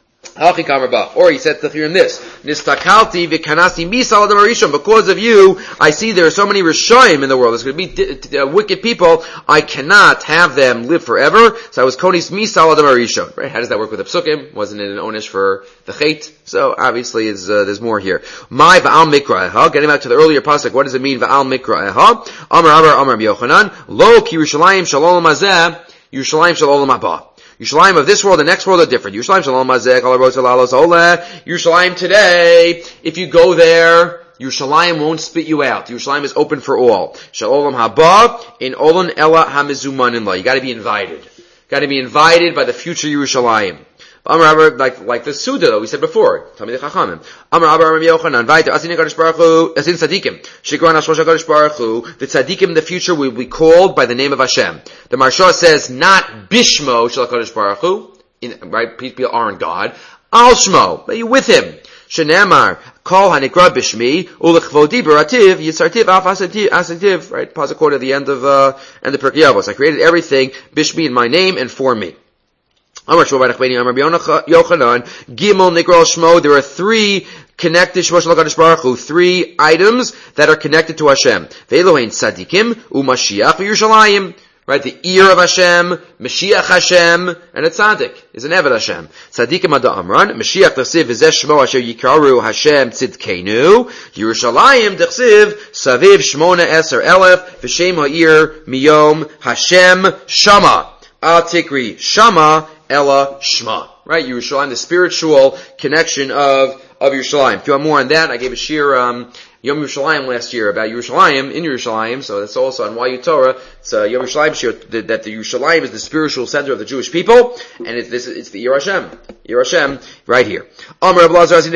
or he said to Chiram this, Nistakalti v'kanasi misal adam harishon. Because of you, I see there are so many Rishoyim in the world. There's going to be wicked people. I cannot have them live forever. So I was konis misal adam harishon. Right? How does that work with the psukim? Wasn't it an onish for the chait? So obviously, there's more here. My va'al mikra. Getting back to the earlier pasuk, what does it mean va'al mikra? Amar Yochanan. Lo ki Yerushalayim shalom hazeh. Yerushalayim shalom haba. Yerushalayim of this world, the next world are different. Yerushalayim shalom hazeh, kol harot zelalos oleh. Yerushalayim today, if you go there, Yerushalayim won't spit you out. Yerushalayim is open for all. Shalom haba, in olon ela hamizuman in law. You gotta be invited. Gotta be invited by the future Yerushalayim. Like the Suda we said before. Tell me the Chachamim. The tzaddikim in the future will be called by the name of Hashem. The Maharsha says not Bishmo Shel HaKadosh Baruch Hu, right? People aren't God. Al Shmo, but you with him. Shenamar, Kol Hanikra Bishmi, Ulechvodi Barativ, Yitzartiv Af Asativ, right? Pasuk at the end of Pirkei Avos. I created everything, Bishmi in my name and for me. Amar Shmo Barachbeni, Amar Yochanan, Gimel Nikra Shmo, there are three connected Shmo Shel HaKadosh Baruch Hu, three items that are connected to Hashem. Ve'elohein Tzadikim, Umashiach V'Yerushalayim. Right, the ear of Hashem, Mashiach Hashem, and a tzaddik is an Eved Hashem. Tzaddikim Ada Amran, Mashiach D'chsiv v'zeh Shmo Asher Yikaru Hashem Tzidkenu, Yerushalayim D'chsiv Saviv Shmona Eser Elef V'Shem Ha'ir Miyom Hashem Shama. Al Tikri Shama Ella Shma. Right, Yerushalayim, the spiritual connection of Yerushalayim. If you want more on that, I gave a shir Yom Yerushalayim last year about Yerushalayim, in Yerushalayim, so that's also on YU Torah. It's Yom Yerushalayim shir, that the Yerushalayim is the spiritual center of the Jewish people, and it's the Yir Hashem. Yir Hashem, right here. In the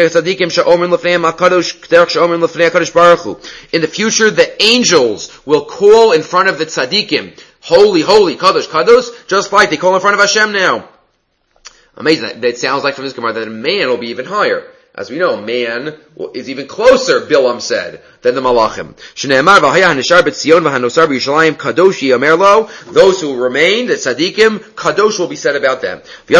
future, the angels will call in front of the tzaddikim, holy, holy, kadosh, kadosh, just like they call in front of Hashem now. Amazing. That sounds like from this Gemara that a man will be even higher. As we know, man is even closer, Bilam said, than the Malachim. Those who remain, the tzaddikim, kadosh will be said about them.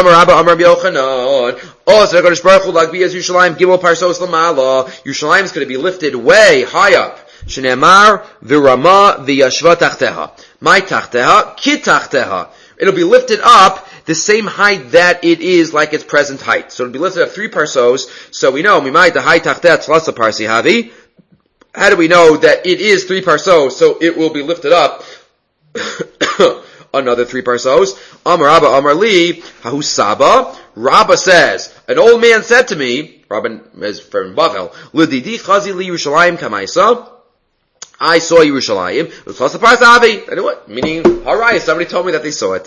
Yerushalayim is going to be lifted way high up. Shneimar v'rama v'yashva tachteha. My tachteha, ki tachteha. It'll be lifted up the same height that it is like its present height. So it'll be lifted up 3 parsos. So we know, mimai the height tachtet tzlasa parsi havi. How do we know that it is 3 parsos? So it will be lifted up another 3 parsos. Amar Rabba Amar Li, Hahu Saba. Rabba says, an old man said to me, Rabba is from Bavel, L'didi chazi li Yerushalayim kamaisa. I saw Yerushalayim. Meaning, alright, somebody told me that they saw it.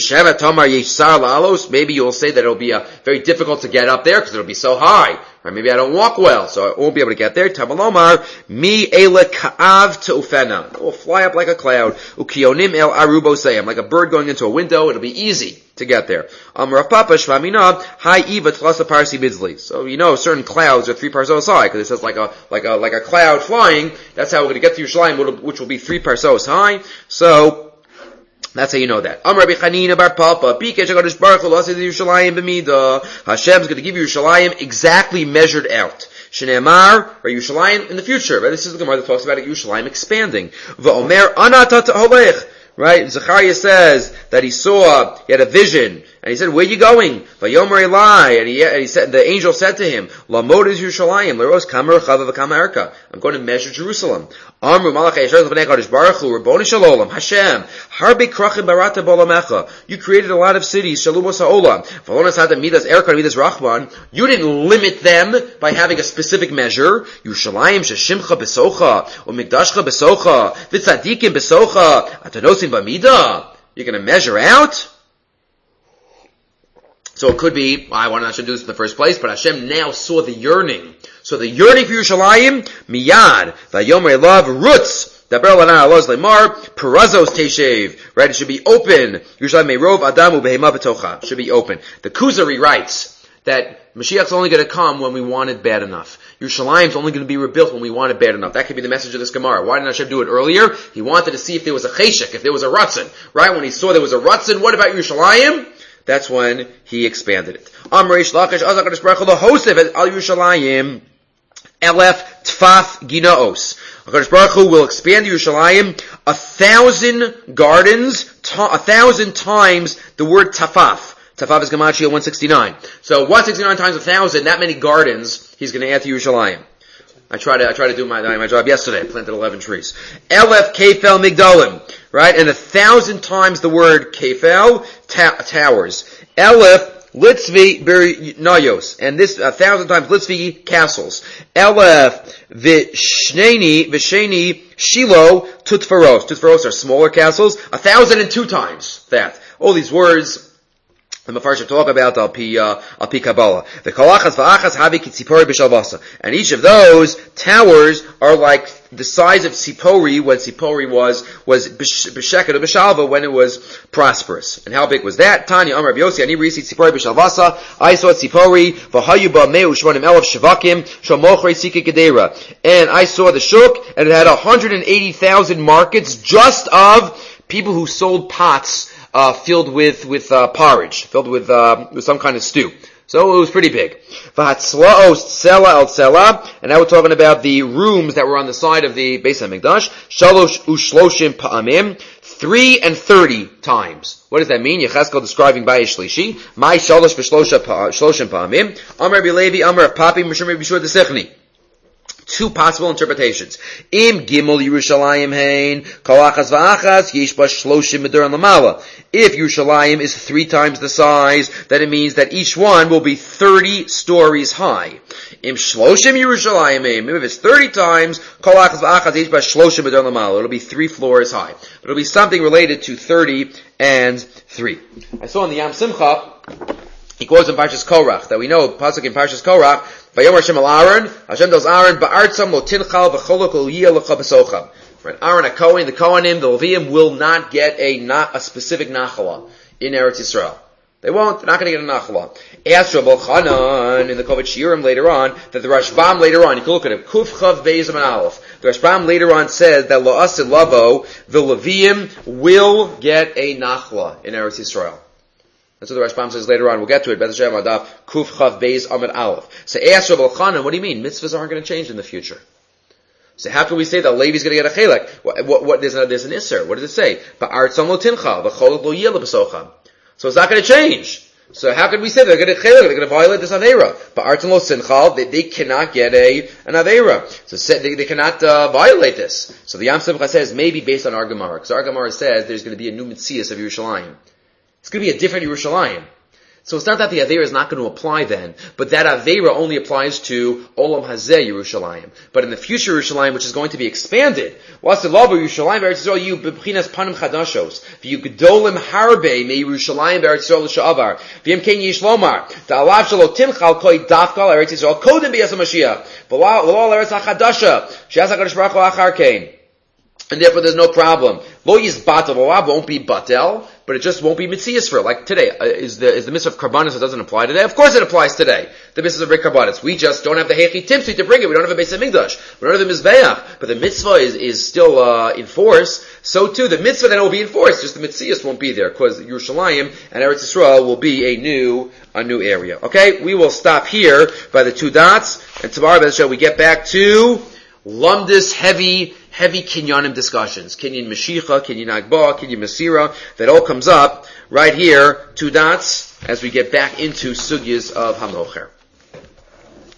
Maybe you'll say that it'll be very difficult to get up there because it'll be so high. Or maybe I don't walk well, so I won't be able to get there. Tamalomar, mi ele ka'av te'ufena. It will fly up like a cloud. Ukionim el arubo sayam. Like a bird going into a window, it'll be easy to get there. Rav Papa shvamina, hai eva tlasa parsi bidzli. So you know certain clouds are 3 parsos high, because it says like a cloud flying. That's how we're going to get to Yerushalayim, which will be 3 parsos high. So that's how you know that. Rabbi Chanina bar Papa, Hashem's going to give you Yerushalayim exactly measured out. Shneimar, or Yerushalayim in the future. Right? This is the Gemara that talks about Yerushalayim expanding. V'omer anata ta'olech. Right? Zechariah says that he had a vision, and he said, where are you going? Vayomer Eli, and he said, the angel said to him, Lamod is Yerushalayim, Leros Kamer Chava V'Kamerka. I'm going to measure Jerusalem. Amru Malachei Yisrael V'nei Kadosh Baruch Hu, Rabboni Shalom, Hashem, Harbi Krachim Barata Bolamecha. You created a lot of cities, Shalumos HaOlam. V'lonas Hada Midas Erkan Midas Rachman. You didn't limit them by having a specific measure. Yerushalayim Sheshimcha Besocha, Umikdashcha Besocha, V'tzadikim Besocha, Atanosim B'mida. You're going to measure out? So it could be, why didn't Hashem do this in the first place? But Hashem now saw the yearning. So the yearning for Yerushalayim, miyad, vayomer love, roots, daber lana aloz lemar, perazos teshev, right? It should be open. Yerushalayim meirov adamu behema betocha. Should be open. The Kuzari writes that Mashiach's only going to come when we want it bad enough. Yerushalayim's only going to be rebuilt when we want it bad enough. That could be the message of this Gemara. Why didn't Hashem do it earlier? He wanted to see if there was a cheshek, if there was a ratzin. Right? When he saw there was a ratzin, what about Yerushalayim? That's when he expanded it. Amrish Lachish Azakadosh Baruch Hu Hosef al Yerushalayim Elef Tfaf Ginaos. HaKadosh Baruch Hu will expand Yerushalayim 1,000 gardens, 1,000 times the word Tafaf. Tafaf is Gematria 169. So 169 times 1,000, that many gardens he's going to add to Yerushalayim. I tried to do my job yesterday. I planted 11 trees. Elef Kefel Migdalim. Right? And 1,000 times the word Kefel, towers. Elef Litzvi Nayos. And this 1,000 times Litzvi castles. Elef Visheni Shiloh Tutfaros. Tutfaros are smaller castles. 1,002 times that. All these words the Mefarshim talk about al pi Kabbalah. The kolachas va'achas havi kitzipori b'shalvasa, and each of those towers are like the size of Tzipori when Tzipori was b'sheket or b'shalva when it was prosperous. And how big was that? Tanya Amar Rabbi Yossi ani risi Tzipori b'shalvasa. I saw Tzipori v'hayu ba meu shmonim elef shvakim shomochrei sika gedera, and I saw the shuk, and it had 180,000 markets just of people who sold pots filled with porridge, filled with some kind of stew. So it was pretty big. V'hatzla'o sela el sela, and now we're talking about the rooms that were on the side of the Beis HaMikdash. Shalosh ushloshim pa'amim, 3 and 30 times. What does that mean? Yechezkel describing Bayis Shlishi. My shalosh v'shloshim pa'amim. Amar Rabbi Levi, Amar Papi, Mishum Rabbi Yishua D'Sechni. Two possible interpretations. Im Gimel Yerushalayim Hain Kalachas Va'achas Yesh Ba Shloshim Medur Lamala. If Yerushalayim is 3 times the size, then it means that each one will be 30 stories high. Im Shloshim Yerushalayim Hain. If it's 30 times Kalachas Va'achas Yesh Ba Shloshim Medur Lamala, it'll be 3 floors high. But it'll be something related to 30 and 3. I saw in the Yam Simcha, he quotes in Parshas Korach that we know pasuk in Parshas Korach. Vayomer Hashem al Aaron, Hashem tells Aaron, "Ba'artzam lo tinchal v'cholok lo yiyah lecha b'socham." Right, Aaron, a Kohen, the Kohanim, the Leviim will not get a specific nachala in Eretz Yisrael. They won't. They're not going to get a nachala. Ask Rabbi Chanan in the Kovet Shiurim later on that the Rashbam later on, you can look at it. Kuf Chav Beis Amin Aleph. The Rashbam later on says that lo asid lavo, the Leviim will get a nachala in Eretz Yisrael. That's what the Rashbam says later on. We'll get to it. Be'ez Hashem Adaf Kuf Chav Beis Amid Aleph. So ask Rabbi Chanan, what do you mean? Mitzvahs aren't going to change in the future. So how can we say that Levi's going to get a chelek? What there's an isser. What does it say? Ba'artzam lo tinchal v'cholok lo yiyah b'socham. So it's not going to change. So how can we say they're going to chelek? They're going to violate this aveira. Ba'artzam lo tinchal, they cannot get an aveira. So they cannot violate this. So the Yam Simcha says maybe based on our Gemara, because our Gemara says there's going to be a new Metzias of Yerushalayim. It's going to be a different Yerushalayim. So it's not that the Aveira is not going to apply then, but that Aveira only applies to Olam Hazeh Yerushalayim. But in the future Yerushalayim, which is going to be expanded, what's the law of Yerushalayim? Eretz Yisrael, you b'chinas panim chadashos, v'yu gedolim harbe me Yerushalayim Eretz Yisrael l'sha'avar, v'yem ken yish lomar, ta'alav shalo tinchal koi dafkal Eretz Yisrael kodem b'yas HaMashiach, v'lo Eretz HaChadasha, she'as HaKadosh Baruch Hu achar kein. And therefore there's no problem. Lo yizbatel, won't be batel, but it just won't be mitzias for it. Like today, is the mitzvah of karbanis that doesn't apply today? Of course it applies today. The mitzvah of bring karbanis. We just don't have the hechi timsi to bring it. We don't have a Beis HaMikdash. We don't have the mizbeach. But the mitzvah is still in force. So too, the mitzvah then will be in force. Just the mitzias won't be there because Yerushalayim and Eretz Yisrael will be a new area. Okay, we will stop here by the 2 dots, and tomorrow, Be'ez Hashem, we get back to Lumdis heavy kinyanim discussions. Kinyan Mashicha, Kinyan Agba, Kinyan Masira. That all comes up right here, 2 dots, as we get back into sugyas of Hamocher.